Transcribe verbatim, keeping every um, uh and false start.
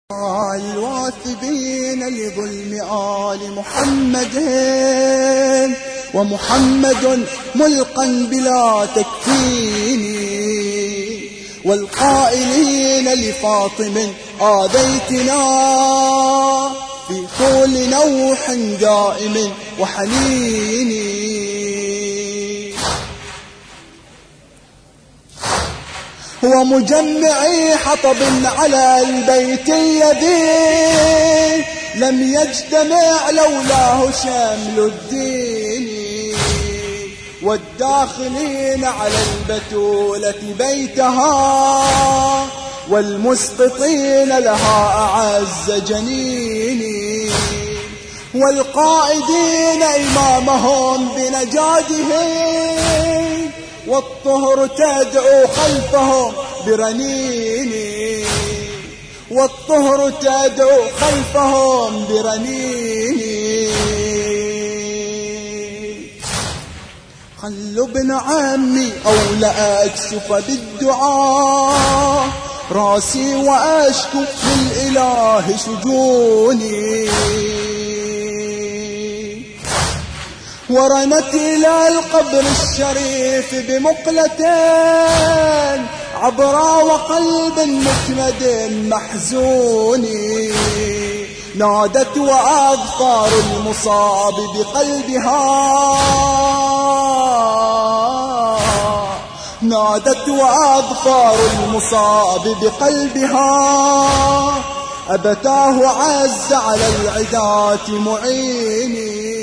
الواثبين لظلم آل محمد، ومحمد ملقا بلا تكفين، والقائلين لفاطم آذيتنا في طول نوح دائم وحنين. ومجمعي حطب على البيت الذي لم يجتمع لولاه شمل الدين، والداخلين على البتولة بيتها، والمسقطين لها أعز جنين، والقائدين إمامهم بنجادهم، والطهر تدعو خلفهم برنين، والطهر تدعو خلفهم برنين. خلوا ابن عمي أولى أكشف بالدعاء راسي وأشكو للإله شجوني، ورنت إلى القبر الشريف بمقلتين عبرا وقلب مكمد محزون، نادت وأظفار المصاب بقلبها، نادت وأظفار المصاب بقلبها، أبتاه عز على العداة معيني.